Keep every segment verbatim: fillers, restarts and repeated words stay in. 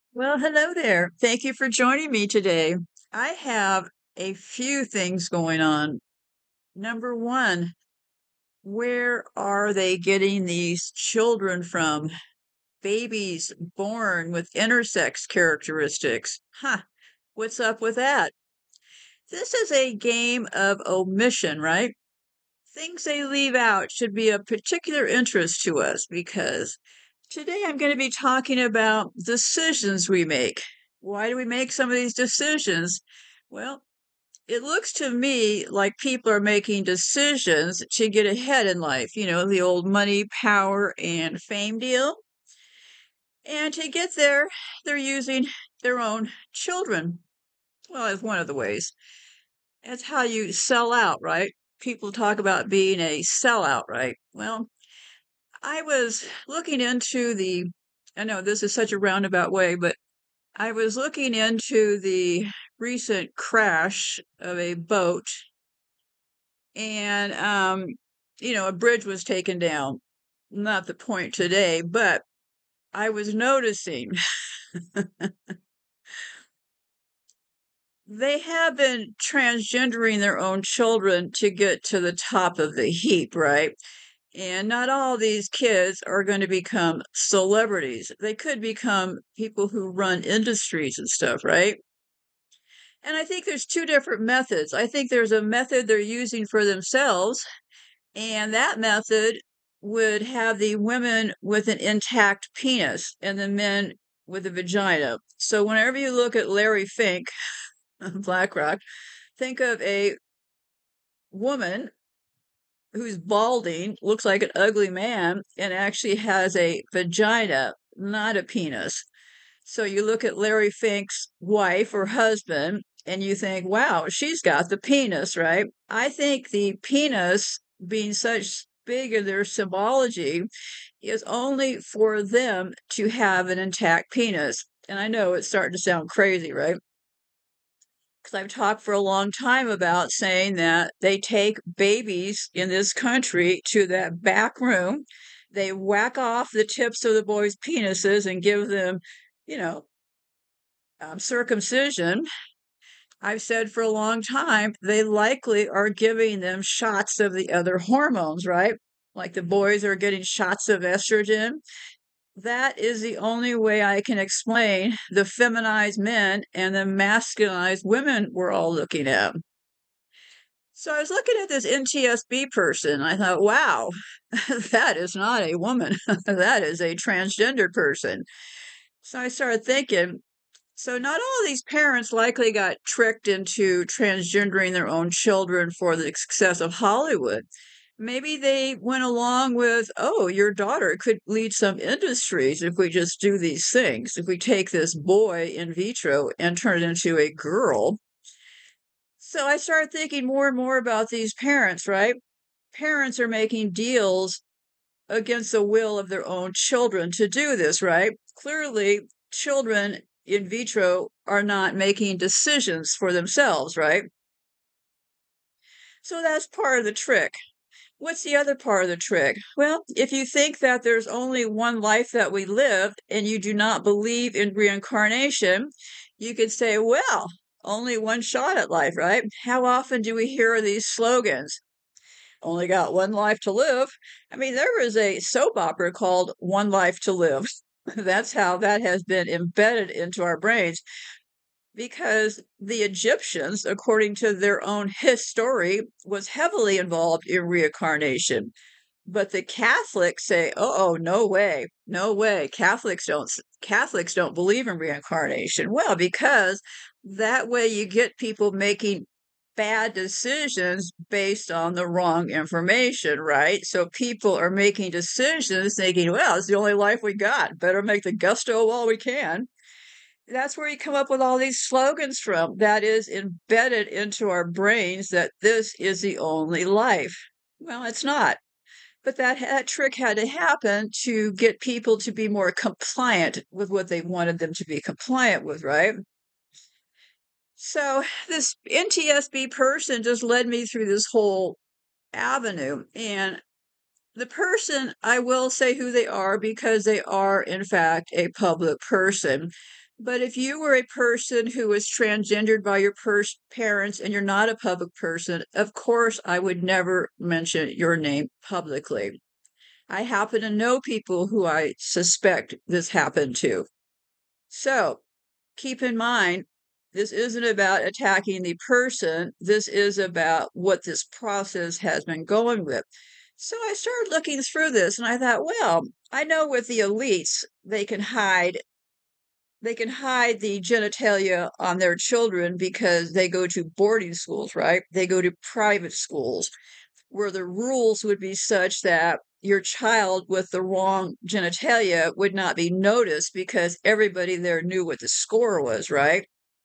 Well, hello there. Thank you for joining me today. I have a few things going on. Number one, where are they getting these children from? Babies born with intersex characteristics. Huh, what's up with that? This is a game of omission, right? Things they leave out should be of particular interest to us because today I'm going to be talking about decisions we make. Why do we make some of these decisions? Well, it looks to me like people are making decisions to get ahead in life, you know, the old money, power, and fame deal. And to get there, they're using their own children. Well, as one of the ways. That's how you sell out, right? People talk about being a sellout, right? Well, I was looking into the, I know this is such a roundabout way, but I was looking into the recent crash of a boat and, um, you know, a bridge was taken down. Not the point today, but I was noticing they have been transgendering their own children to get to the top of the heap, right? And not all these kids are going to become celebrities. They could become people who run industries and stuff, right? And I think there's two different methods. I think there's a method they're using for themselves, and that method would have the women with an intact penis and the men with a vagina. So whenever you look at Larry Fink, BlackRock, think of a woman who's balding, looks like an ugly man, and actually has a vagina, not a penis. So you look at Larry Fink's wife or husband, and you think, wow, she's got the penis, right? I think the penis, being such big in their symbology, is only for them to have an intact penis. And I know it's starting to sound crazy, right? Because I've talked for a long time about saying that they take babies in this country to that back room, they whack off the tips of the boys' penises and give them, you know, um, circumcision. I've said for a long time they likely are giving them shots of the other hormones, right? Like the boys are getting shots of estrogen. That is the only way I can explain the feminized men and the masculinized women we're all looking at. So I was looking at this N T S B person. I thought, wow, that is not a woman. That is a transgender person. So I started thinking, so not all these parents likely got tricked into transgendering their own children for the success of Hollywood. Maybe they went along with, oh, your daughter could lead some industries if we just do these things. If we take this boy in vitro and turn it into a girl. So I started thinking more and more about these parents, right? Parents are making deals against the will of their own children to do this, right? Clearly, children in vitro are not making decisions for themselves, right? So that's part of the trick. What's the other part of the trick? Well, if you think that there's only one life that we live and you do not believe in reincarnation, you could say, well, only one shot at life, right? How often do we hear these slogans? Only got one life to live. I mean, there is a soap opera called One Life to Live. That's how that has been embedded into our brains because the Egyptians, according to their own history, was heavily involved in reincarnation. But the Catholics say, "Oh, oh, no way, no way. Catholics don't Catholics don't believe in reincarnation." Well, because that way you get people making bad decisions based on the wrong information, right? So people are making decisions thinking, well, it's the only life we got. Better make the gusto while we can. That's where you come up with all these slogans from. That is embedded into our brains that this is the only life. Well, it's not. But that, that trick had to happen to get people to be more compliant with what they wanted them to be compliant with, right? So this N T S B person just led me through this whole avenue. And the person, I will say who they are because they are, in fact, a public person. But if you were a person who was transgendered by your pers- parents and you're not a public person, of course, I would never mention your name publicly. I happen to know people who I suspect this happened to. So keep in mind, this isn't about attacking the person. This is about what this process has been going with. So I started looking through this and I thought, well, I know with the elites, they can hide they can hide the genitalia on their children because they go to boarding schools, right? They go to private schools where the rules would be such that your child with the wrong genitalia would not be noticed because everybody there knew what the score was, right?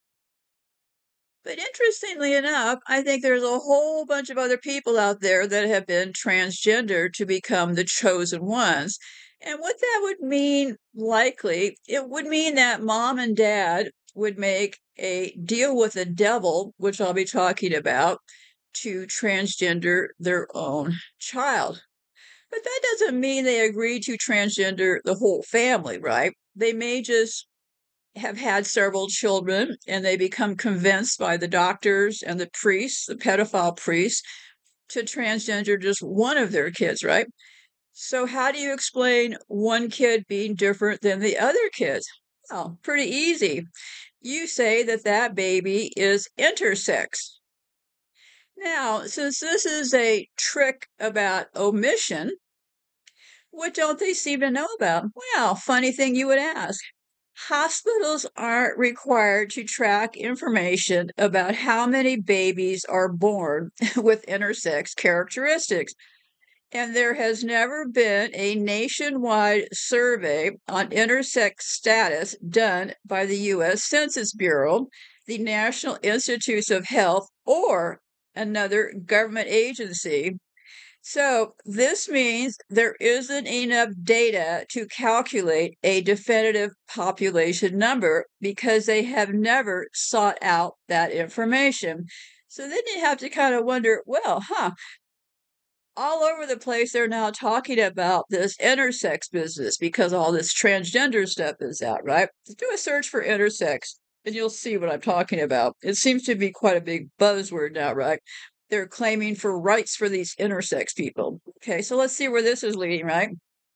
But interestingly enough, I think there's a whole bunch of other people out there that have been transgender to become the chosen ones. And what that would mean, likely, it would mean that mom and dad would make a deal with the devil, which I'll be talking about, to transgender their own child. But that doesn't mean they agree to transgender the whole family, right? They may just have had several children and they become convinced by the doctors and the priests, the pedophile priests, to transgender just one of their kids, right? So, how do you explain one kid being different than the other kids? Well, pretty easy. You say that that baby is intersex. Now, since this is a trick about omission, what don't they seem to know about? Well, funny thing you would ask. Hospitals aren't required to track information about how many babies are born with intersex characteristics. And there has never been a nationwide survey on intersex status done by the U S Census Bureau, the National Institutes of Health, or another government agency. So this means there isn't enough data to calculate a definitive population number because they have never sought out that information. So then you have to kind of wonder, well, huh, all over the place they're now talking about this intersex business because all this transgender stuff is out, right? Do a search for intersex and you'll see what I'm talking about. It seems to be quite a big buzzword now, right? They're claiming for rights for these intersex people. Okay, so let's see where this is leading, right?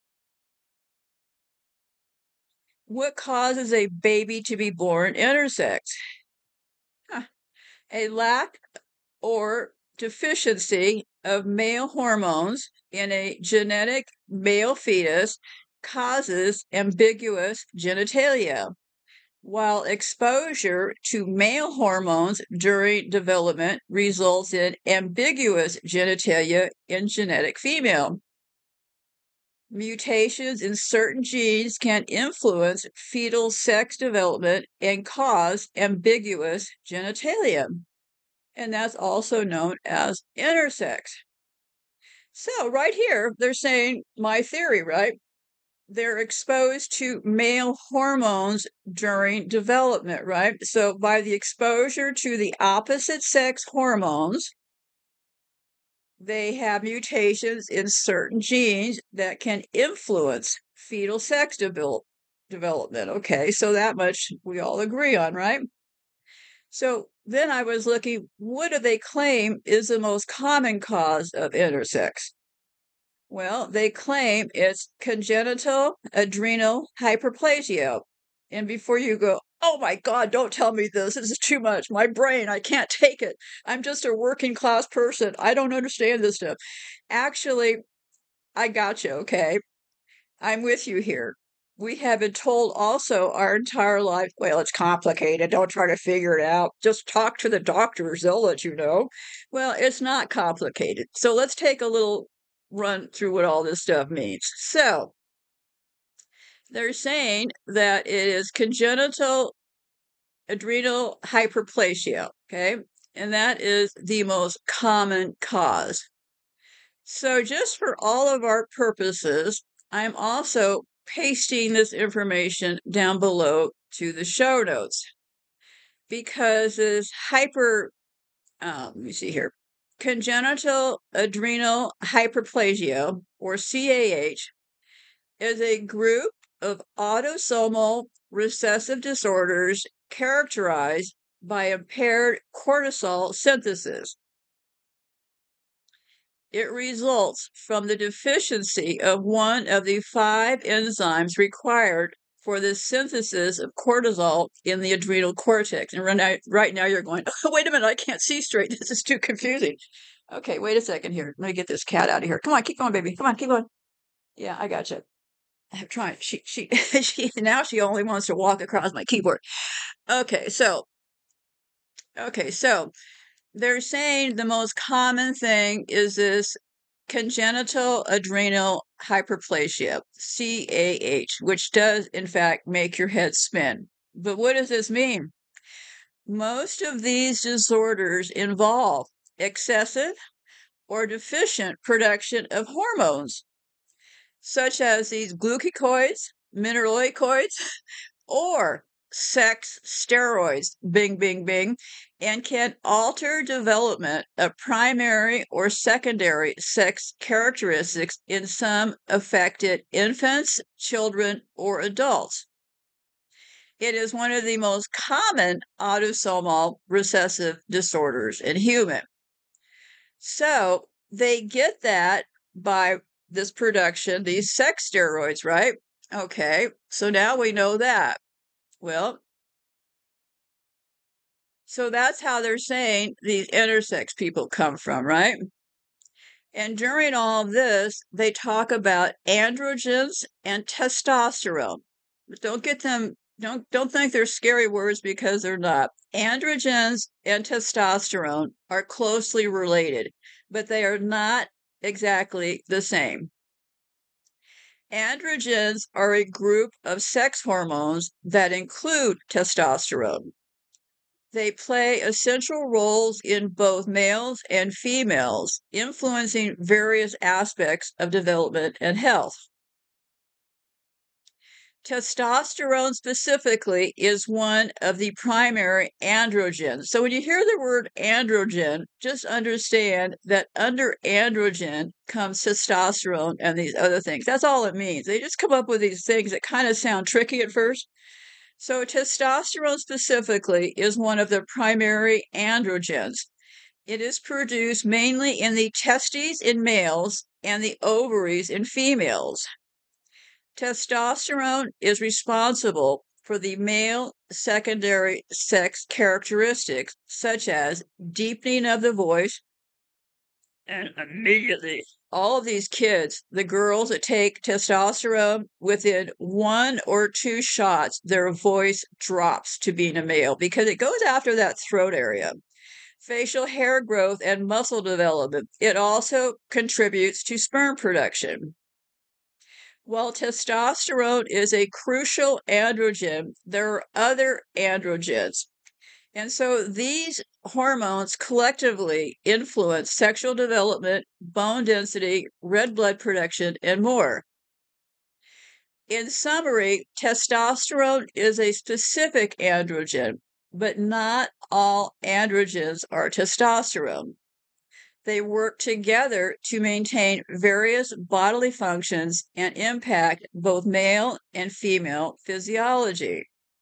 What causes a baby to be born intersex? Huh. A lack or deficiency of male hormones in a genetic male fetus causes ambiguous genitalia, while exposure to male hormones during development results in ambiguous genitalia in genetic female. Mutations in certain genes can influence fetal sex development and cause ambiguous genitalia, and that's also known as intersex. So, right here, they're saying my theory, right? They're exposed to male hormones during development, right? So, by the exposure to the opposite sex hormones, they have mutations in certain genes that can influence fetal sex devel- development. Okay, so that much we all agree on, right? So then I was looking, what do they claim is the most common cause of intersex? Well, they claim it's congenital adrenal hyperplasia. And before you go, oh my God, don't tell me this. This is too much. My brain, I can't take it. I'm just a working class person. I don't understand this stuff. Actually, I got you, okay? I'm with you here. We have been told also our entire life, well, it's complicated. Don't try to figure it out. Just talk to the doctors. They'll let you know. Well, it's not complicated. So let's take a little run through what all this stuff means. So they're saying that it is congenital adrenal hyperplasia, okay? And that is the most common cause. So just for all of our purposes, I'm also pasting this information down below to the show notes because this hyper, um, let me see here, congenital adrenal hyperplasia, or C A H, is a group of autosomal recessive disorders characterized by impaired cortisol synthesis. It results from the deficiency of one of the five enzymes required for the synthesis of cortisol in the adrenal cortex. And right now you're going, oh, wait a minute, I can't see straight. This is too confusing. Okay, wait a second here. Let me get this cat out of here. Come on, keep going, baby. Come on, keep going. Yeah, I got you. I'm trying. She, she, she, now she only wants to walk across my keyboard. Okay, so, okay, so they're saying the most common thing is this congenital adrenal hyperplasia, C A H, which does, in fact, make your head spin. But what does this mean? Most of these disorders involve excessive or deficient production of hormones, such as these glucocorticoids, mineralocorticoids, or sex steroids, bing, bing, bing, and can alter development of primary or secondary sex characteristics in some affected infants, children, or adults. It is one of the most common autosomal recessive disorders in humans. So they get that by this production, these sex steroids, right? Okay, so now we know that. Well, so that's how they're saying these intersex people come from, right? And during all of this, they talk about androgens and testosterone. But don't get them, don't don't think they're scary words because they're not. Androgens and testosterone are closely related, but they are not exactly the same. Androgens are a group of sex hormones that include testosterone. They play essential roles in both males and females, influencing various aspects of development and health. Testosterone specifically is one of the primary androgens. So when you hear the word androgen, just understand that under androgen comes testosterone and these other things. That's all it means. They just come up with these things that kind of sound tricky at first. So testosterone specifically is one of the primary androgens. It is produced mainly in the testes in males and the ovaries in females. Testosterone is responsible for the male secondary sex characteristics, such as deepening of the voice, and immediately all of these kids, the girls that take testosterone, within one or two shots, their voice drops to being a male because it goes after that throat area. Facial hair growth and muscle development. It also contributes to sperm production. While testosterone is a crucial androgen, there are other androgens. And so these hormones collectively influence sexual development, bone density, red blood production, and more. In summary, testosterone is a specific androgen, but not all androgens are testosterone. They work together to maintain various bodily functions and impact both male and female physiology.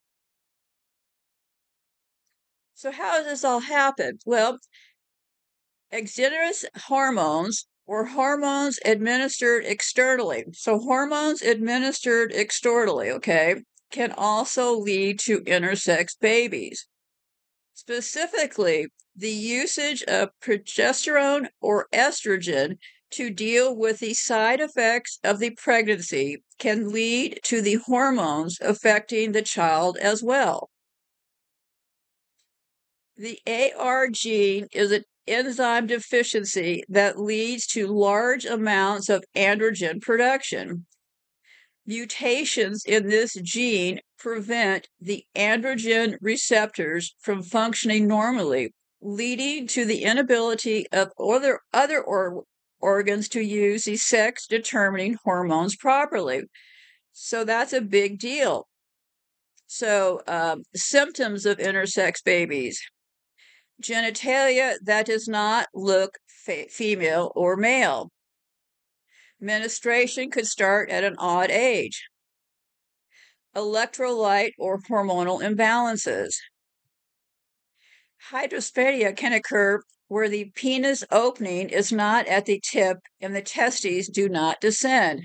So how does this all happen? Well, exogenous hormones or hormones administered externally. So hormones administered externally, okay, can also lead to intersex babies. Specifically, the usage of progesterone or estrogen to deal with the side effects of the pregnancy can lead to the hormones affecting the child as well. The A R gene is an enzyme deficiency that leads to large amounts of androgen production. Mutations in this gene prevent the androgen receptors from functioning normally, leading to the inability of other, other or, organs to use the sex determining hormones properly. So that's a big deal. So, um, symptoms of intersex babies: genitalia that does not look fe- female or male. Menstruation could start at an odd age. electrolyte or hormonal imbalances. Hydrospadia can occur where the penis opening is not at the tip and the testes do not descend.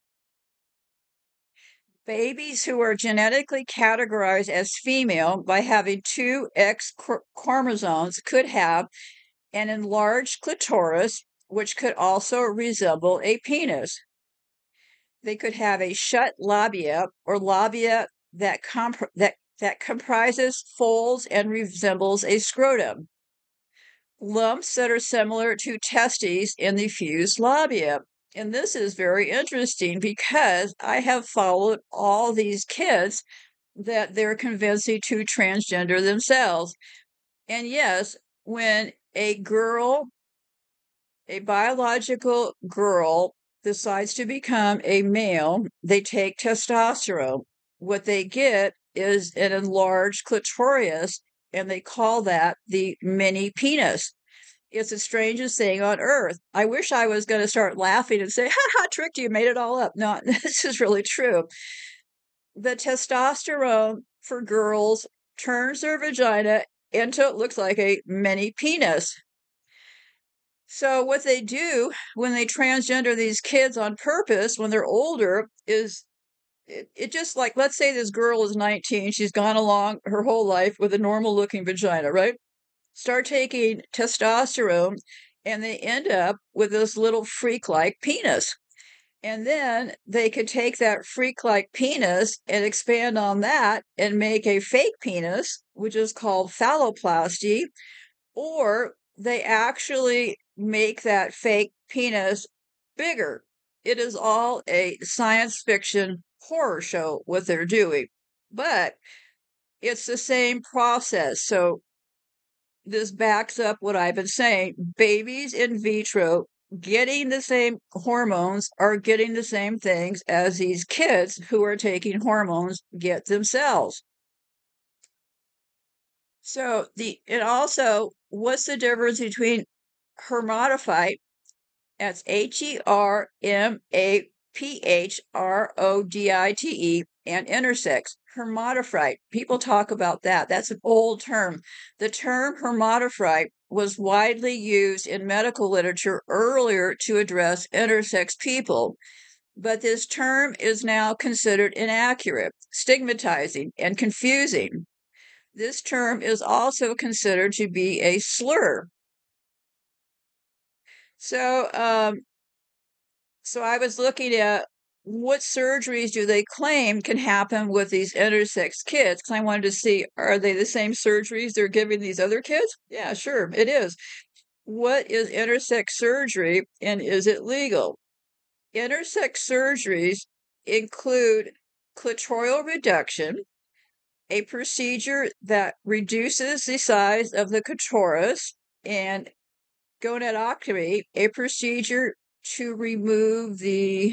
Babies who are genetically categorized as female by having two X chromosomes could have an enlarged clitoris, which could also resemble a penis. They could have a shut labia or labia that, comp- that, that comprises folds and resembles a scrotum. Lumps that are similar to testes in the fused labia. And this is very interesting because I have followed all these kids that they're convincing to transgender themselves. And yes, when a girl, a biological girl, decides to become a male, they take testosterone. What they get is an enlarged clitoris, and they call that the mini penis. It's the strangest thing on earth. I wish I was going to start laughing and say, ha ha, tricked you, made it all up. No, this is really true. The testosterone for girls turns their vagina into what looks like a mini penis. So what they do when they transgender these kids on purpose when they're older is it, it just like, let's say this girl is nineteen, she's gone along her whole life with a normal looking vagina, right? Start taking testosterone and they end up with this little freak-like penis. And then they could take that freak-like penis and expand on that and make a fake penis, which is called phalloplasty, or they actually make that fake penis bigger. It is all a science fiction horror show what they're doing, but it's the same process. So this backs up what I've been saying. Babies in vitro getting the same hormones are getting the same things as these kids who are taking hormones get themselves. So the it also, what's the difference between hermaphrodite, that's H E R M A P H R O D I T E, and intersex, hermaphrodite. People talk about that. That's an old term. The term hermaphrodite was widely used in medical literature earlier to address intersex people, but this term is now considered inaccurate, stigmatizing, and confusing. This term is also considered to be a slur. So, um, so I was looking at what surgeries do they claim can happen with these intersex kids? Because I wanted to see, are they the same surgeries they're giving these other kids? Yeah, sure, it is. What is intersex surgery and is it legal? Intersex surgeries include clitoral reduction, a procedure that reduces the size of the clitoris, and gonadectomy, a procedure to remove the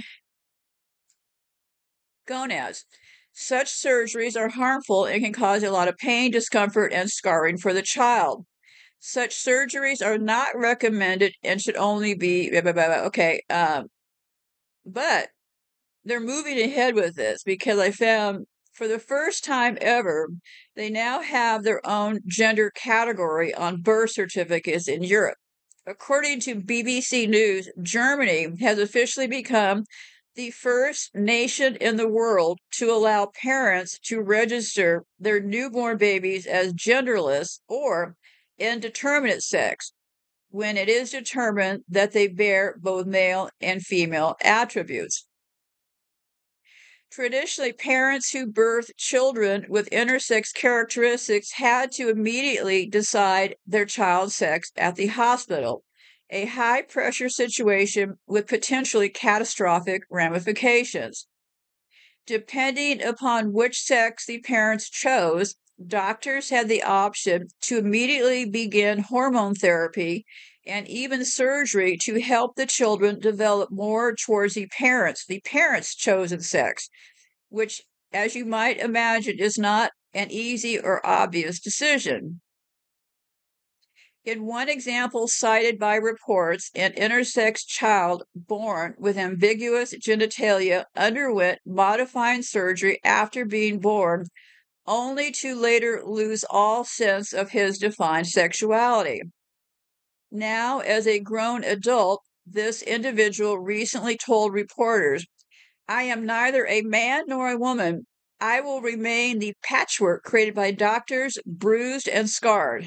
gonads. Such surgeries are harmful and can cause a lot of pain, discomfort, and scarring for the child. Such surgeries are not recommended and should only be blah, blah, blah, blah. Okay, um, but they're moving ahead with this because I found for the first time ever, they now have their own gender category on birth certificates in Europe. According to B B C News, Germany has officially become the first nation in the world to allow parents to register their newborn babies as genderless or indeterminate sex when it is determined that they bear both male and female attributes. Traditionally, parents who birthed children with intersex characteristics had to immediately decide their child's sex at the hospital, a high pressure situation with potentially catastrophic ramifications. Depending upon which sex the parents chose, doctors had the option to immediately begin hormone therapy and even surgery to help the children develop more towards the parents, the parents' chosen sex, which, as you might imagine, is not an easy or obvious decision. In one example cited by reports, an intersex child born with ambiguous genitalia underwent modifying surgery after being born, only to later lose all sense of his defined sexuality. Now, as a grown adult, this individual recently told reporters, "I am neither a man nor a woman. I will remain the patchwork created by doctors, bruised and scarred."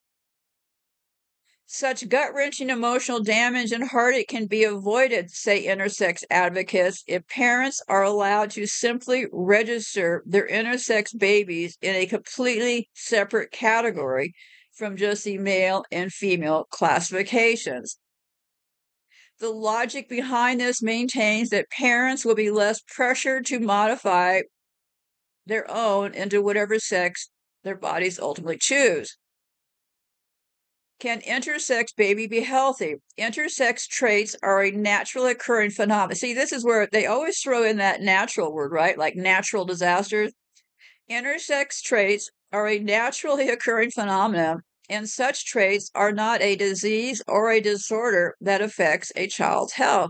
Such gut-wrenching emotional damage and heartache can be avoided, say intersex advocates, if parents are allowed to simply register their intersex babies in a completely separate category from just the male and female classifications. The logic behind this maintains that parents will be less pressured to modify their own into whatever sex their bodies ultimately choose. Can intersex baby be healthy? Intersex traits are a naturally occurring phenomenon. See, this is where they always throw in that natural word, right? Like natural disasters. Intersex traits are a naturally occurring phenomenon, and such traits are not a disease or a disorder that affects a child's health.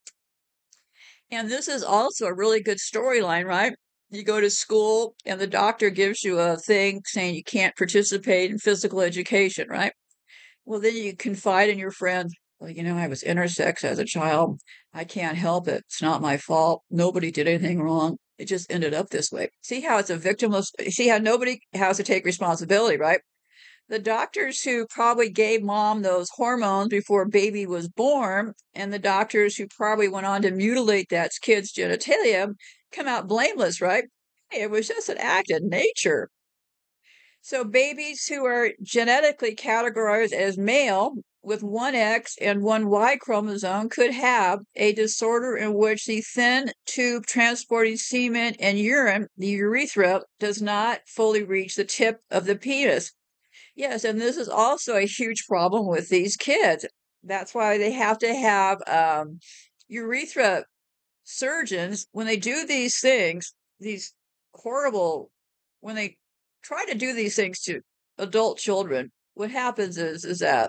And this is also a really good storyline, right? You go to school and the doctor gives you a thing saying you can't participate in physical education, right? Well, then you confide in your friend, well, you know, I was intersex as a child. I can't help it. It's not my fault. Nobody did anything wrong. It just ended up this way. See how it's a victimless, see how nobody has to take responsibility, right? The doctors who probably gave mom those hormones before baby was born, and the doctors who probably went on to mutilate that kid's genitalia come out blameless, right? Hey, it was just an act of nature. So babies who are genetically categorized as male with one X and one Y chromosome could have a disorder in which the thin tube transporting semen and urine, the urethra, does not fully reach the tip of the penis. Yes, and this is also a huge problem with these kids. That's why they have to have um, urethra surgeons when they do these things, these horrible, when they try to do these things to adult children, what happens is is that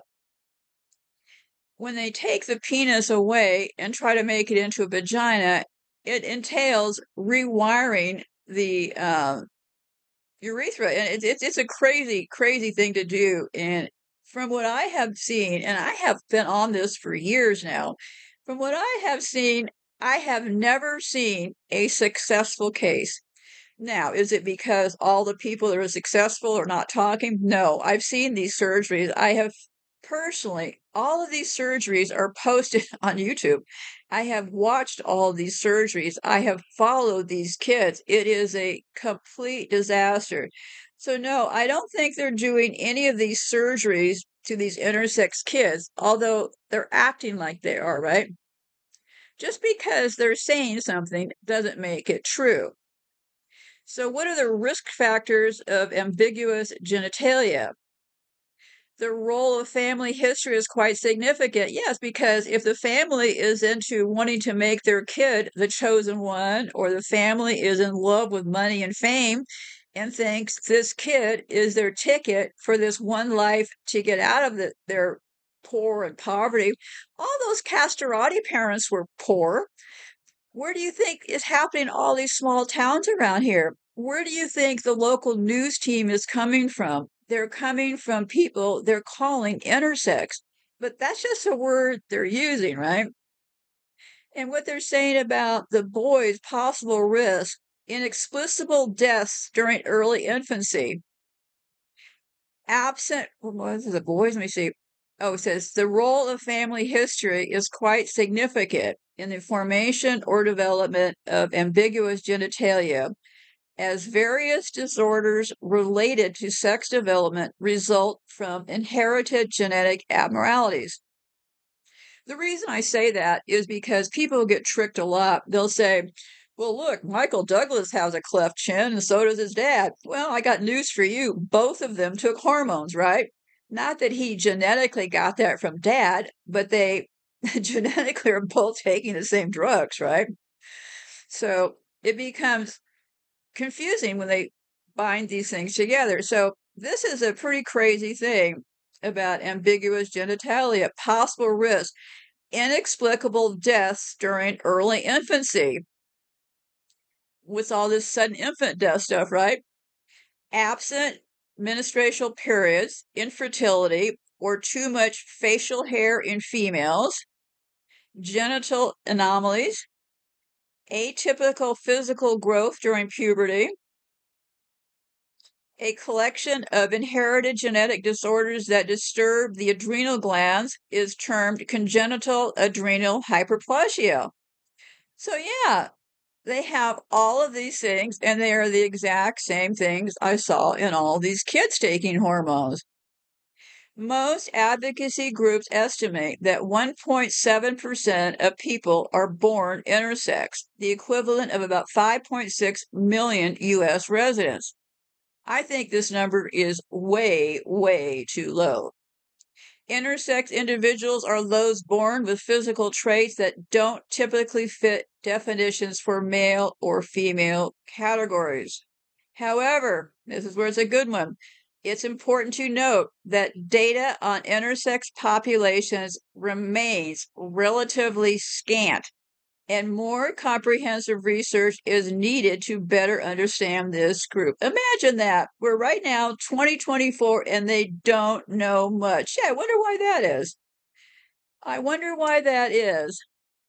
when they take the penis away and try to make it into a vagina, it entails rewiring the uh, urethra, and it's it's it's a crazy, crazy thing to do. And from what I have seen, and I have been on this for years now, from what I have seen, I have never seen a successful case. Now, is it because all the people that are successful are not talking? No, I've seen these surgeries. I have personally, all of these surgeries are posted on YouTube. I have watched all of these surgeries. I have followed these kids. It is a complete disaster. So, no, I don't think they're doing any of these surgeries to these intersex kids, although they're acting like they are, right? Just because they're saying something doesn't make it true. So, what are the risk factors of ambiguous genitalia? The role of family history is quite significant. Yes, because if the family is into wanting to make their kid the chosen one, or the family is in love with money and fame and thinks this kid is their ticket for this one life to get out of the, their poor and poverty, all those Castrati parents were poor. Where do you think is happening in all these small towns around here? Where do you think the local news team is coming from? They're coming from people they're calling intersex, but that's just a word they're using, right? And what they're saying about the boys' possible risk, inexplicable deaths during early infancy, absent, what is the boys? Let me see. Oh, it says the role of family history is quite significant in the formation or development of ambiguous genitalia, as various disorders related to sex development result from inherited genetic abnormalities. The reason I say that is because people get tricked a lot. They'll say, well, look, Michael Douglas has a cleft chin and so does his dad. Well, I got news for you. Both of them took hormones, right? Not that he genetically got that from dad, but they genetically are both taking the same drugs, right? So it becomes confusing when they bind these things together. So this is a pretty crazy thing. about ambiguous genitalia, possible risk, inexplicable deaths during early infancy. With all this sudden infant death stuff, right? Absent menstrual periods, infertility, or too much facial hair in females, genital anomalies, atypical physical growth during puberty, a collection of inherited genetic disorders that disturb the adrenal glands is termed congenital adrenal hyperplasia. So, yeah, they have all of these things, and they are the exact same things I saw in all these kids taking hormones. Most advocacy groups estimate that one point seven percent of people are born intersex, the equivalent of about five point six million U S residents. I think this number is way, way too low. Intersex individuals are those born with physical traits that don't typically fit definitions for male or female categories. However, this is where it's a good one. It's important to note that data on intersex populations remains relatively scant, and more comprehensive research is needed to better understand this group. Imagine that. We're right now twenty twenty-four and they don't know much. Yeah, I wonder why that is. I wonder why that is.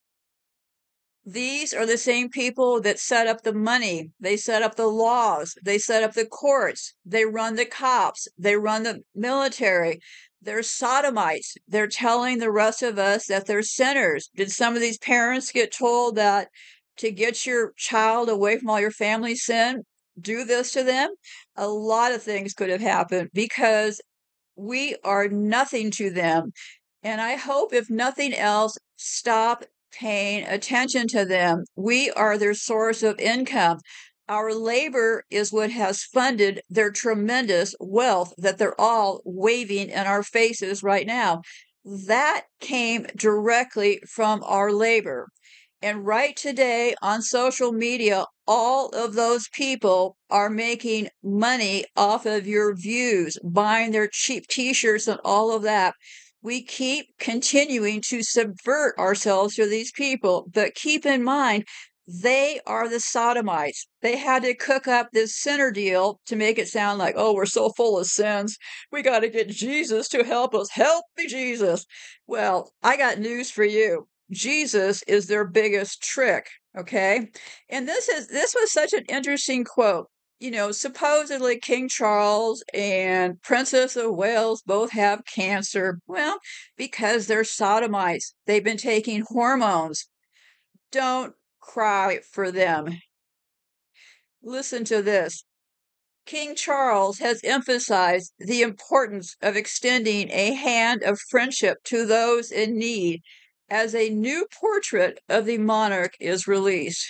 These are the same people that set up the money. They set up the laws. They set up the courts. They run the cops. They run the military. They're sodomites. They're telling the rest of us that they're sinners. Did some of these parents get told that to get your child away from all your family sin, do this to them? A lot of things could have happened because we are nothing to them. And I hope, if nothing else, stop paying attention to them. We are their source of income. Our labor is what has funded their tremendous wealth that they're all waving in our faces right now. That came directly from our labor. And right today on social media, all of those people are making money off of your views, buying their cheap t-shirts and all of that. We keep continuing to subvert ourselves to these people, but keep in mind, they are the sodomites. They had to cook up this sinner deal to make it sound like, oh, we're so full of sins. We got to get Jesus to help us. Help me, Jesus. Well, I got news for you. Jesus is their biggest trick, okay? And this is this was such an interesting quote. You know, supposedly King Charles and Princess of Wales both have cancer. Well, because they're sodomites. They've been taking hormones. Don't cry for them. Listen to this. King Charles has emphasized the importance of extending a hand of friendship to those in need as a new portrait of the monarch is released.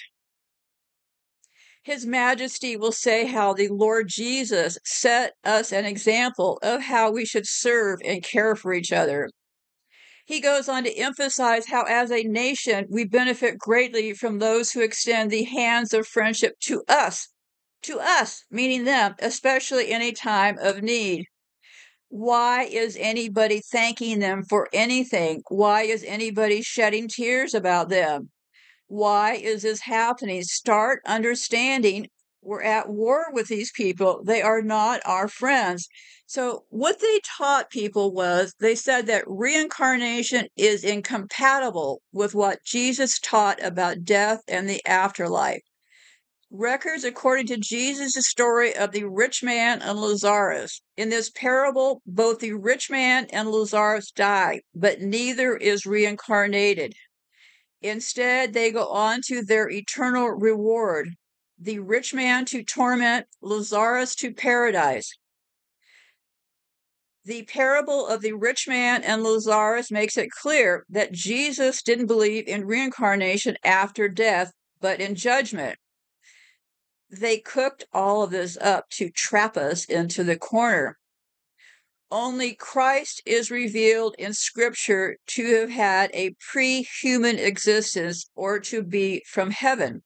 His Majesty will say how the Lord Jesus set us an example of how we should serve and care for each other. He goes on to emphasize how, as a nation, we benefit greatly from those who extend the hands of friendship to us, to us, meaning them, especially in a time of need. Why is anybody thanking them for anything? Why is anybody shedding tears about them? Why is this happening? Start understanding we're at war with these people. They are not our friends. So, what they taught people was they said that reincarnation is incompatible with what Jesus taught about death and the afterlife. Records according to Jesus' story of the rich man and Lazarus. In this parable, both the rich man and Lazarus die, but neither is reincarnated. Instead, they go on to their eternal reward, the rich man to torment, Lazarus to paradise. The parable of the rich man and Lazarus makes it clear that Jesus didn't believe in reincarnation after death, but in judgment. They cooked all of this up to trap us into the corner. Only Christ is revealed in Scripture to have had a pre-human existence or to be from heaven.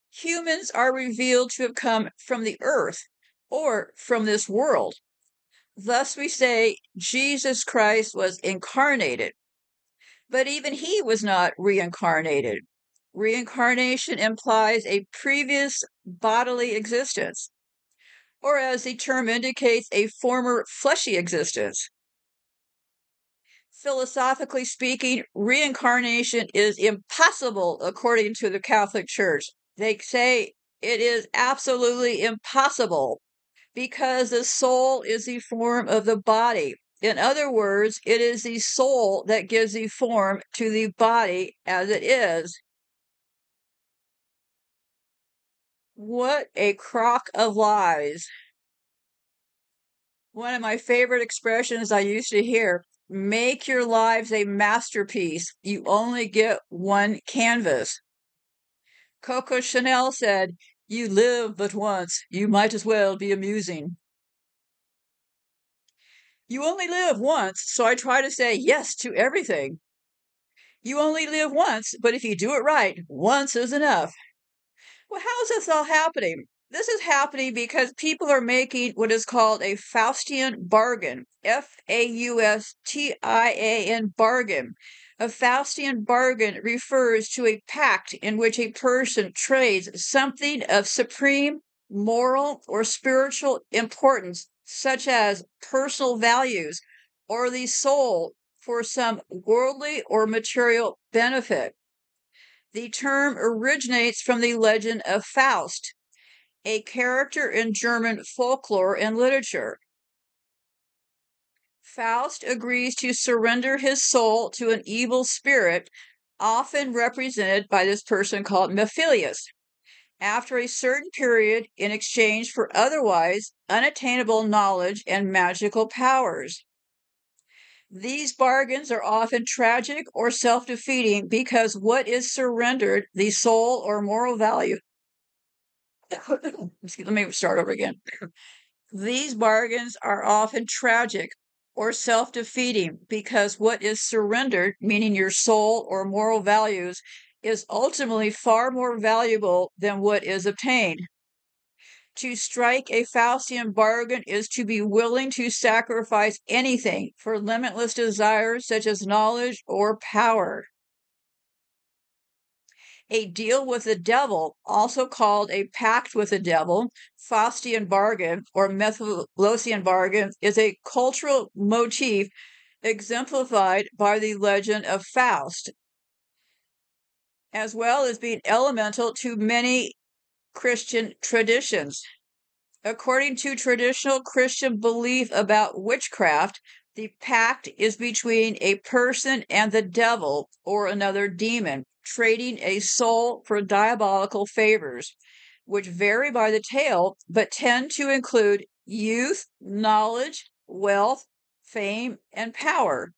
Humans are revealed to have come from the earth or from this world. Thus we say Jesus Christ was incarnated, but even he was not reincarnated. Reincarnation implies a previous bodily existence, or as the term indicates, a former fleshy existence. Philosophically speaking, reincarnation is impossible according to the Catholic Church. They say it is absolutely impossible because the soul is the form of the body. In other words, it is the soul that gives the form to the body as it is. What a crock of lies. One of my favorite expressions I used to hear: make your lives a masterpiece. You only get one canvas. Coco Chanel said, you live but once. You might as well be amusing. You only live once, so I try to say yes to everything. You only live once, but if you do it right, once is enough. Well, how is this all happening? This is happening because people are making what is called a Faustian bargain. F A U S T I A N, bargain. A Faustian bargain refers to a pact in which a person trades something of supreme moral or spiritual importance, such as personal values or the soul, for some worldly or material benefit. The term originates from the legend of Faust, a character in German folklore and literature. Faust agrees to surrender his soul to an evil spirit, often represented by this person called Mephilius, after a certain period in exchange for otherwise unattainable knowledge and magical powers. These bargains are often tragic or self-defeating because what is surrendered, the soul or moral value, let me start over again. These bargains are often tragic or self-defeating because what is surrendered, meaning your soul or moral values, is ultimately far more valuable than what is obtained. To strike a Faustian bargain is to be willing to sacrifice anything for limitless desires such as knowledge or power. A deal with the devil, also called a pact with the devil, Faustian bargain, or Mephistophelian bargain, is a cultural motif exemplified by the legend of Faust, as well as being elemental to many Christian traditions. According to traditional Christian belief about witchcraft, the pact is between a person and the devil or another demon, trading a soul for diabolical favors, which vary by the tale but tend to include youth, knowledge, wealth, fame, and power.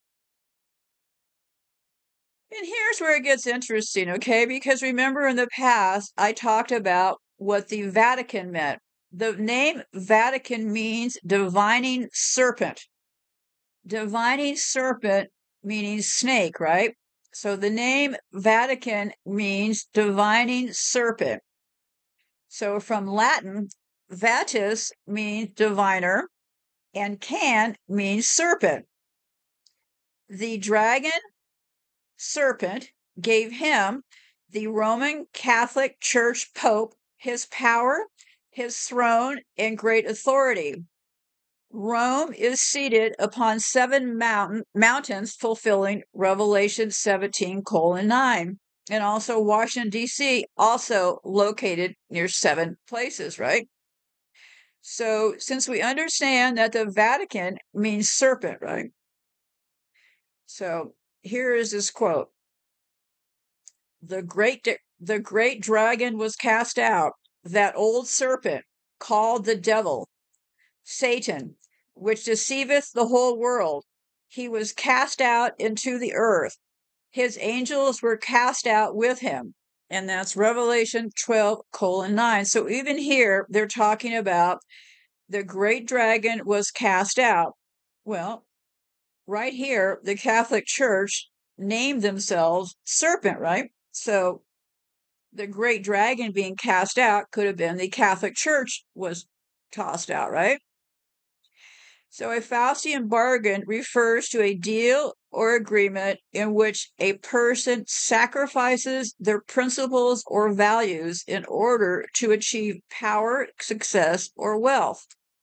And here's where it gets interesting, okay? Because remember in the past, I talked about what the Vatican meant. The name Vatican means divining serpent. Divining serpent meaning snake, right? So the name Vatican means divining serpent. So from Latin, vatus means diviner, and can means serpent. The dragon serpent gave him, the Roman Catholic Church Pope, his power, his throne, and great authority. Rome is seated upon seven mountain, mountains, fulfilling Revelation seventeen, colon nine. And also Washington, D C, also located near seven places, right? So since we understand that the Vatican means serpent, right? So here is this quote. The great, the great dragon was cast out, that old serpent called the devil, Satan, which deceiveth the whole world. He was cast out into the earth. His angels were cast out with him. And that's Revelation twelve, colon nine. So even here, they're talking about the great dragon was cast out. Well, right here, the Catholic Church named themselves serpent, right? So the great dragon being cast out could have been the Catholic Church was tossed out, right? So a Faustian bargain refers to a deal or agreement in which a person sacrifices their principles or values in order to achieve power, success, or wealth.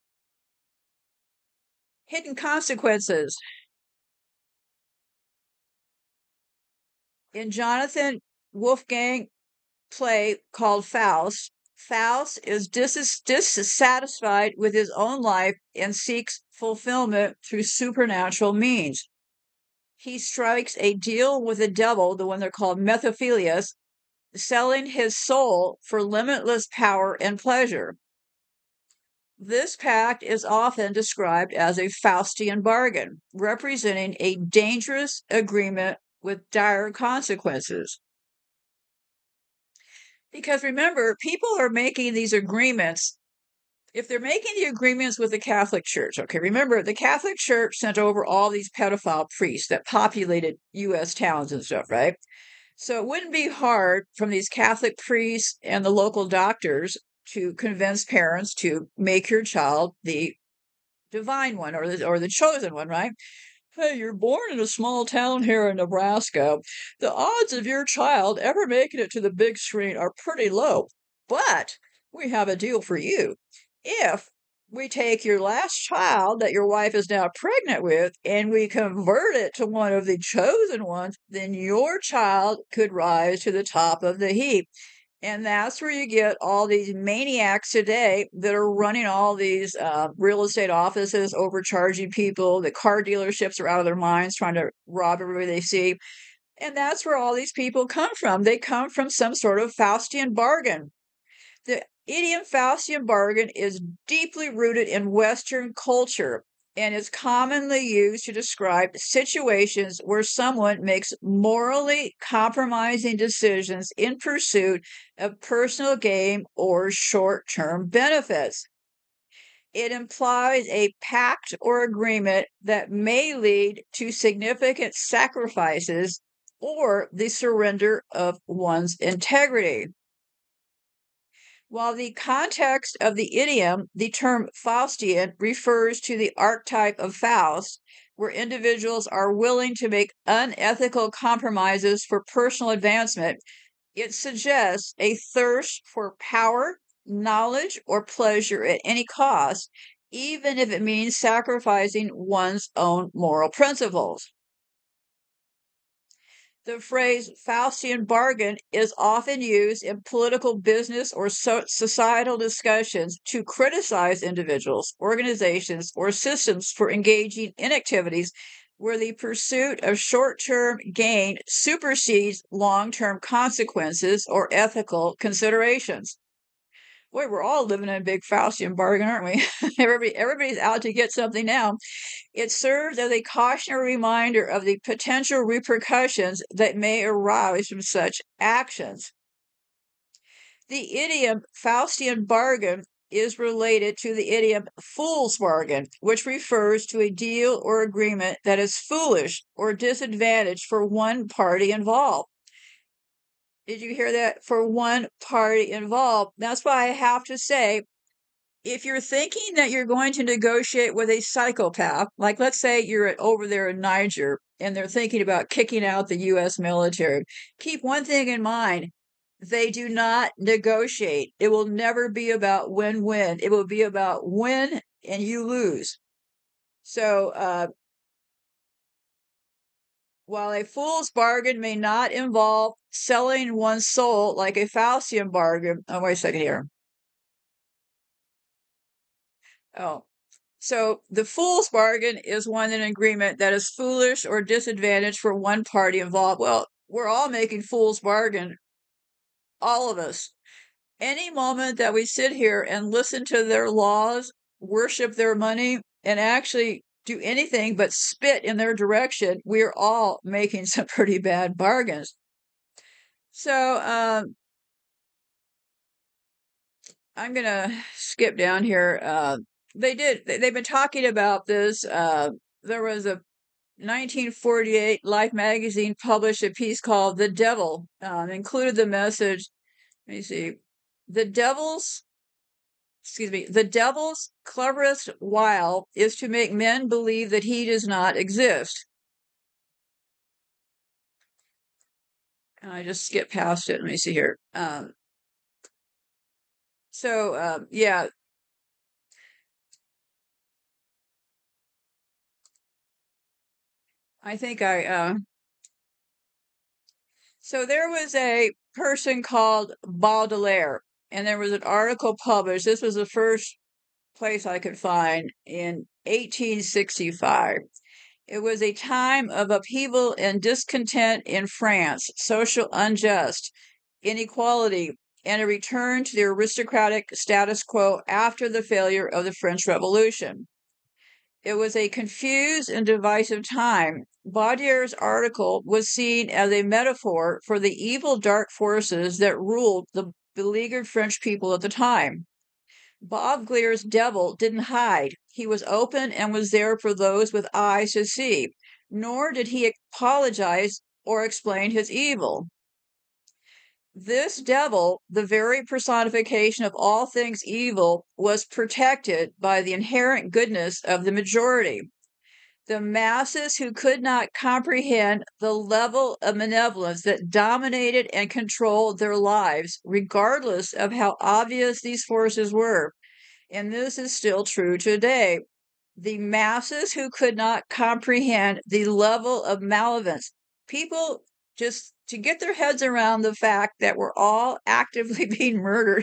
Hidden consequences. In Jonathan Wolfgang play called Faust, Faust is dis- dissatisfied with his own life and seeks fulfillment through supernatural means. He strikes a deal with the devil, the one they're called Mephistopheles, selling his soul for limitless power and pleasure. This pact is often described as a Faustian bargain, representing a dangerous agreement with dire consequences. Because remember, people are making these agreements. If they're making the agreements with the Catholic Church, okay, remember the Catholic Church sent over all these pedophile priests that populated U S towns and stuff, right? So it wouldn't be hard from these Catholic priests and the local doctors to convince parents to make your child the divine one or the, or the chosen one, right? Hey, you're born in a small town here in Nebraska. The odds of your child ever making it to the big screen are pretty low. But we have a deal for you. If we take your last child that your wife is now pregnant with and we convert it to one of the chosen ones, then your child could rise to the top of the heap. And that's where you get all these maniacs today that are running all these uh, real estate offices, overcharging people. The car dealerships are out of their minds trying to rob everybody they see. And that's where all these people come from. They come from some sort of Faustian bargain. The idiom Faustian bargain is deeply rooted in Western culture and is commonly used to describe situations where someone makes morally compromising decisions in pursuit of personal gain or short term benefits. It implies a pact or agreement that may lead to significant sacrifices or the surrender of one's integrity. While the context of the idiom, the term Faustian refers to the archetype of Faust, where individuals are willing to make unethical compromises for personal advancement, it suggests a thirst for power, knowledge, or pleasure at any cost, even if it means sacrificing one's own moral principles. The phrase Faustian bargain is often used in political, business, or so- societal discussions to criticize individuals, organizations, or systems for engaging in activities where the pursuit of short term gain supersedes long term consequences or ethical considerations. Boy, we're all living in a big Faustian bargain, aren't we? Everybody, everybody's out to get something now. It serves as a cautionary reminder of the potential repercussions that may arise from such actions. The idiom Faustian bargain is related to the idiom fool's bargain, which refers to a deal or agreement that is foolish or disadvantaged for one party involved. Did you hear that? For one party involved. That's why I have to say, if you're thinking that you're going to negotiate with a psychopath, like let's say you're at, over there in Niger and they're thinking about kicking out the U S military, keep one thing in mind. They do not negotiate. It will never be about win-win. It will be about win and you lose. So, uh, while a fool's bargain may not involve selling one's soul like a Faustian bargain, oh, wait a second here. Oh, so the fool's bargain is one in agreement that is foolish or disadvantaged for one party involved. Well, we're all making fool's bargain, all of us. Any moment that we sit here and listen to their laws, worship their money, and actually do anything but spit in their direction, we're all making some pretty bad bargains. So um, I'm going to skip down here. Uh, they did, they've been talking about this. Uh, there was a nineteen forty-eight Life magazine published a piece called The Devil, um, included the message, let me see, the devil's excuse me, the devil's cleverest wile is to make men believe that he does not exist. And I just skip past it. Let me see here. Um, so, um, yeah, I think I, uh, so there was a person called Baudelaire, and there was an article published. This was the first place I could find in eighteen sixty-five. It was a time of upheaval and discontent in France, social unrest, inequality, and a return to the aristocratic status quo after the failure of the French Revolution. It was a confused and divisive time. Baudelaires' article was seen as a metaphor for the evil dark forces that ruled the beleaguered French people at the time. Baudelaire's devil didn't hide. He was open and was there for those with eyes to see, nor did he apologize or explain his evil. This devil, the very personification of all things evil, was protected by the inherent goodness of the majority. The masses who could not comprehend the level of malevolence that dominated and controlled their lives, regardless of how obvious these forces were. And this is still true today. The masses who could not comprehend the level of malevolence, people just to get their heads around the fact that we're all actively being murdered.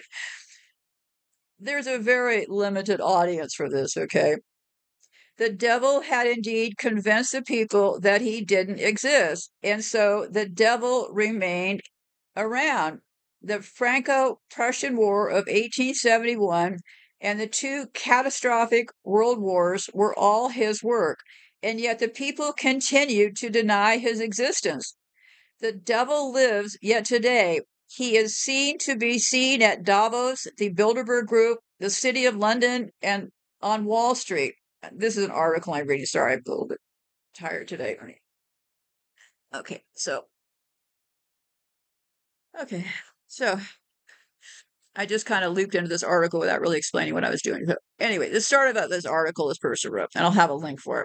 There's a very limited audience for this, okay? The devil had indeed convinced the people that he didn't exist, and so the devil remained around. The Franco-Prussian War of eighteen seventy-one and the two catastrophic world wars were all his work, and yet the people continued to deny his existence. The devil lives yet today. He is seen to be seen at Davos, the Bilderberg Group, the City of London, and on Wall Street. This is an article I'm reading. Sorry, I'm a little bit tired today. Okay, so, okay, so I just kind of looped into this article without really explaining what I was doing. So anyway, this started about this article this person wrote, and I'll have a link for it.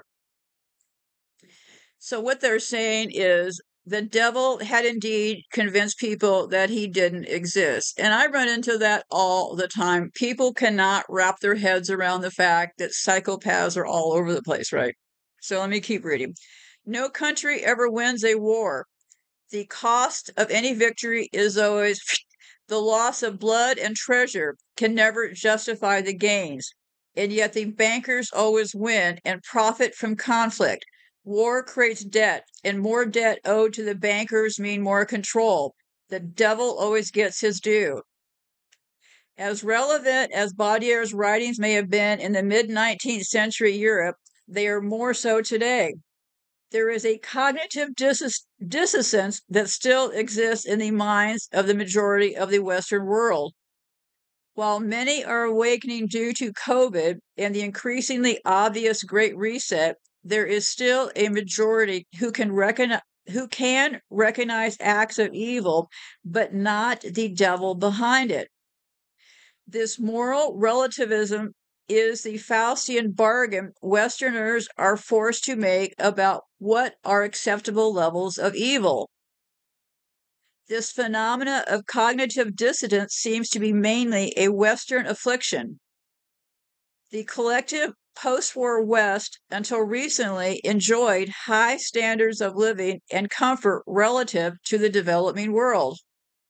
So what they're saying is the devil had indeed convinced people that he didn't exist. And I run into that all the time. People cannot wrap their heads around the fact that psychopaths are all over the place, right? So let me keep reading. No country ever wins a war. The cost of any victory is always the loss of blood and treasure can never justify the gains. And yet the bankers always win and profit from conflict. War creates debt, and more debt owed to the bankers mean more control. The devil always gets his due. As relevant as Baudelaires' writings may have been in the mid-nineteenth century Europe, they are more so today. There is a cognitive dis- dissonance that still exists in the minds of the majority of the Western world. While many are awakening due to COVID and the increasingly obvious Great Reset, there is still a majority who can recognize who can recognize acts of evil, but not the devil behind it. This moral relativism is the Faustian bargain Westerners are forced to make about what are acceptable levels of evil. This phenomena of cognitive dissonance seems to be mainly a Western affliction. The collective post-war West, until recently, enjoyed high standards of living and comfort relative to the developing world.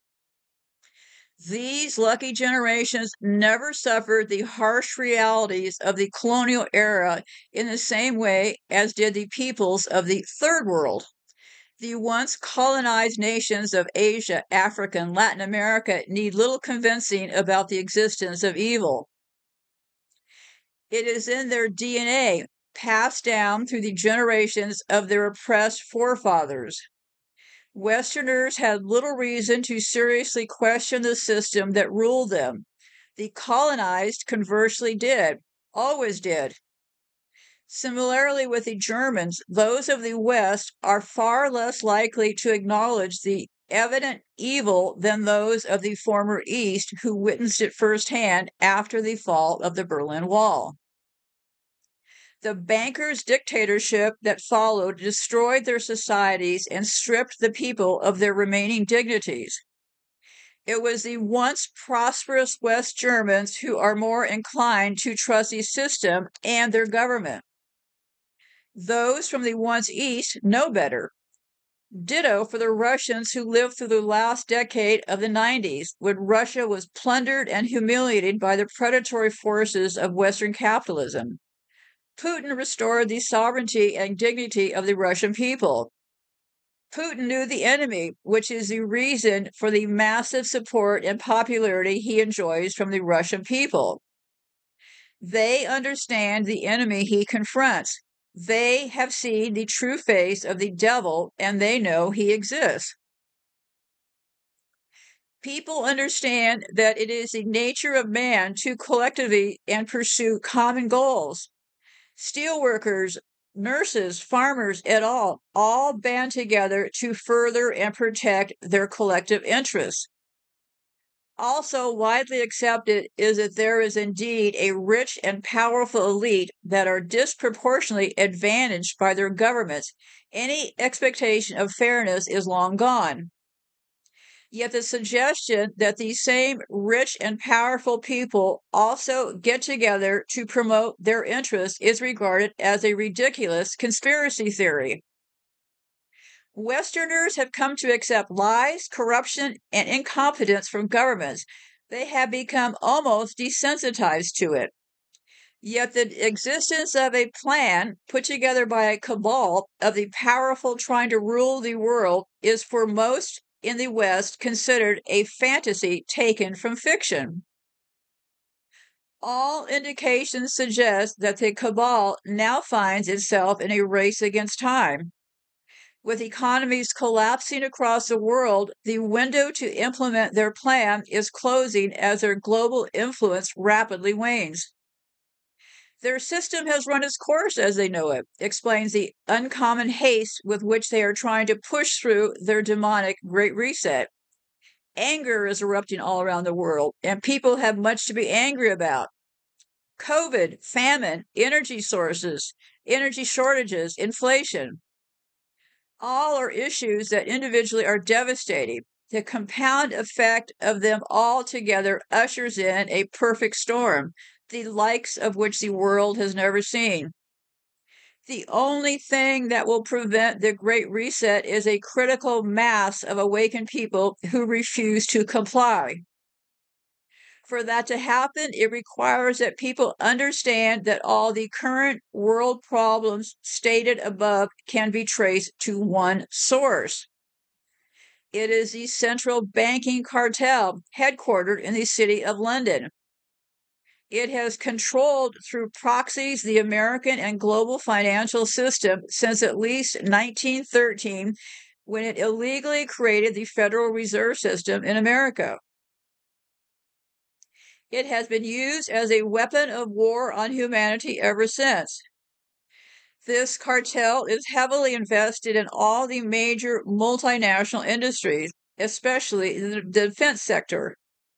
These lucky generations never suffered the harsh realities of the colonial era in the same way as did the peoples of the Third World. The once colonized nations of Asia, Africa, and Latin America need little convincing about the existence of evil. It is in their D N A, passed down through the generations of their oppressed forefathers. Westerners had little reason to seriously question the system that ruled them. The colonized, conversely, did, always did. Similarly, with the Germans, those of the West are far less likely to acknowledge the evident evil than those of the former East who witnessed it firsthand after the fall of the Berlin Wall. The bankers' dictatorship that followed destroyed their societies and stripped the people of their remaining dignities. It was the once prosperous West Germans who are more inclined to trust the system and their government. Those from the once East know better. Ditto for the Russians who lived through the last decade of the nineties, when Russia was plundered and humiliated by the predatory forces of Western capitalism. Putin restored the sovereignty and dignity of the Russian people. Putin knew the enemy, which is the reason for the massive support and popularity he enjoys from the Russian people. They understand the enemy he confronts. They have seen the true face of the devil, and they know he exists. People understand that it is the nature of man to collectively and pursue common goals. Steelworkers, nurses, farmers, et al., all band together to further and protect their collective interests. Also widely accepted is that there is indeed a rich and powerful elite that are disproportionately advantaged by their governments. Any expectation of fairness is long gone. Yet the suggestion that these same rich and powerful people also get together to promote their interests is regarded as a ridiculous conspiracy theory. Westerners have come to accept lies, corruption, and incompetence from governments. They have become almost desensitized to it. Yet the existence of a plan put together by a cabal of the powerful trying to rule the world is for most in the West considered a fantasy taken from fiction. All indications suggest that the cabal now finds itself in a race against time. With economies collapsing across the world, the window to implement their plan is closing as their global influence rapidly wanes. Their system has run its course as they know it, explains the uncommon haste with which they are trying to push through their demonic Great Reset. Anger is erupting all around the world, and people have much to be angry about. COVID, famine, energy sources, energy shortages, inflation. All are issues that individually are devastating. The compound effect of them all together ushers in a perfect storm, the likes of which the world has never seen. The only thing that will prevent the Great Reset is a critical mass of awakened people who refuse to comply. For that to happen, it requires that people understand that all the current world problems stated above can be traced to one source. It is the central banking cartel headquartered in the city of London. It has controlled through proxies the American and global financial system since at least nineteen thirteen, when it illegally created the Federal Reserve System in America. It has been used as a weapon of war on humanity ever since. This cartel is heavily invested in all the major multinational industries, especially in the defense sector.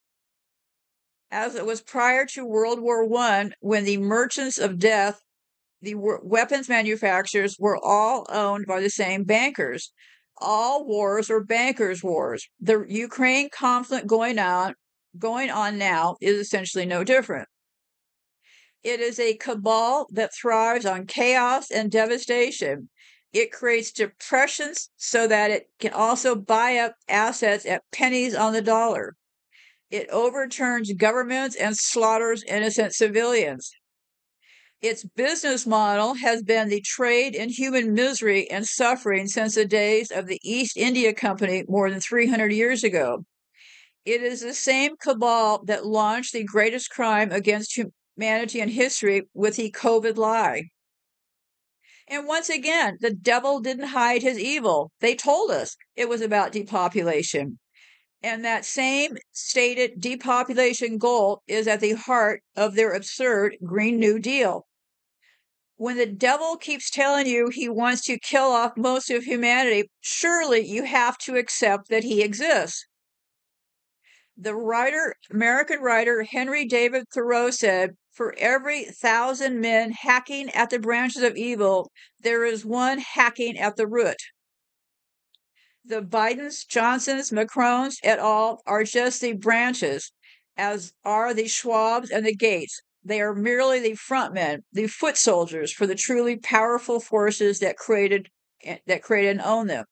As it was prior to World War One, when the merchants of death, the weapons manufacturers, were all owned by the same bankers. All wars are bankers' wars. The Ukraine conflict going on, going on now is essentially no different. It is a cabal that thrives on chaos and devastation. It creates depressions so that it can also buy up assets at pennies on the dollar. It overturns governments and slaughters innocent civilians. Its business model has been the trade in human misery and suffering since the days of the East India Company more than three hundred years ago. It is the same cabal that launched the greatest crime against humanity in history with the COVID lie. And once again, the devil didn't hide his evil. They told us it was about depopulation. And that same stated depopulation goal is at the heart of their absurd Green New Deal. When the devil keeps telling you he wants to kill off most of humanity, surely you have to accept that he exists. The writer, American writer Henry David Thoreau said, "For every thousand men hacking at the branches of evil, there is one hacking at the root." The Bidens, Johnsons, Macrons, et al. Are just the branches, as are the Schwabs and the Gates. They are merely the front men, the foot soldiers for the truly powerful forces that created that created and own them.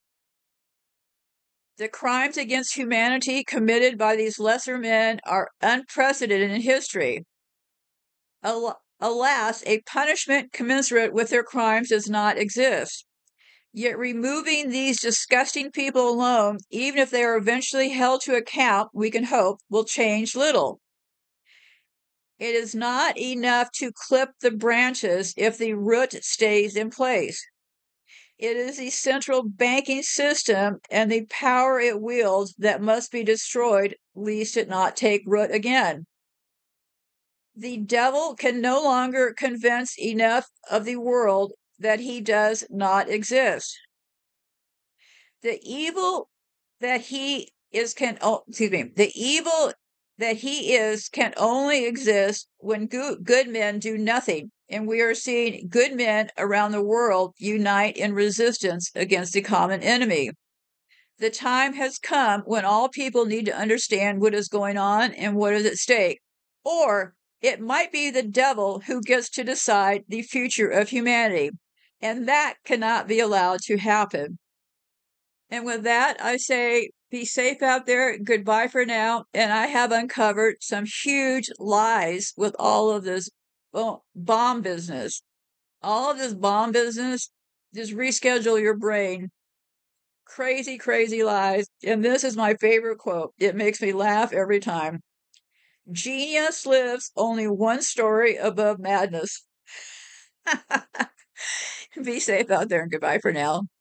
The crimes against humanity committed by these lesser men are unprecedented in history. Al- alas, a punishment commensurate with their crimes does not exist. Yet removing these disgusting people alone, even if they are eventually held to account, we can hope, will change little. It is not enough to clip the branches if the root stays in place. It is the central banking system and the power it wields that must be destroyed, lest it not take root again. The devil can no longer convince enough of the world that he does not exist. The evil that he is can oh, excuse me, the evil that he is can only exist when go- good men do nothing, and we are seeing good men around the world unite in resistance against the common enemy. The time has come when all people need to understand what is going on and what is at stake, or it might be the devil who gets to decide the future of humanity, and that cannot be allowed to happen. And with that, I say be safe out there. Goodbye for now. And I have uncovered some huge lies with all of this bomb business. All of this bomb business, just reschedule your brain. Crazy, crazy lies. And this is my favorite quote. It makes me laugh every time. Genius lives only one story above madness. Be safe out there and goodbye for now.